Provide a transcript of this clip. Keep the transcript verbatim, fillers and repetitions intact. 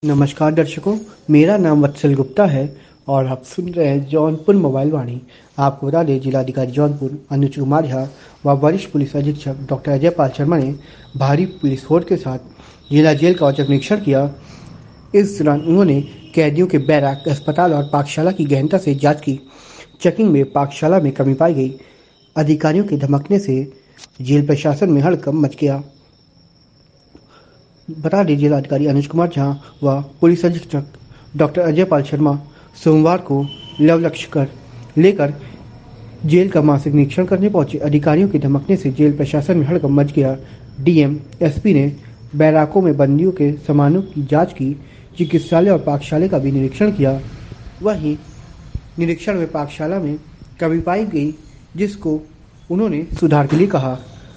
नमस्कार दर्शकों, मेरा नाम वत्सल गुप्ता है और आप सुन रहे हैं जौनपुर मोबाइल वाणी। आपको बता दें, जिलाधिकारी जौनपुर अनुज कुमार झा व वरिष्ठ पुलिस अधीक्षक डॉक्टर अजय पाल शर्मा ने भारी पुलिस फोर्स के साथ जिला जेल का औचक निरीक्षण किया। इस दौरान उन्होंने कैदियों के बैरक, अस्पताल और पाकशाला की गहनता से जांच की। चेकिंग में पाकशाला में कमी पाई गई। अधिकारियों के धमकने से जेल प्रशासन में हड़कंप मच गया। बता दें, जिलाधिकारी अनुज कुमार झा व पुलिस अधीक्षक डॉक्टर अजय पाल शर्मा सोमवार को लव लक्ष्य कर लेकर जेल का मासिक निरीक्षण करने पहुंचे। अधिकारियों के धमकने से जेल प्रशासन में हड़कंप मच गया। डीएम एसपी ने बैराकों में बंदियों के सामानों की जांच की। चिकित्सालय और पाकशाला का भी निरीक्षण किया। वहीं निरीक्षण में पाकशाला में कमी पाई गई, जिसको उन्होंने सुधार के लिए कहा।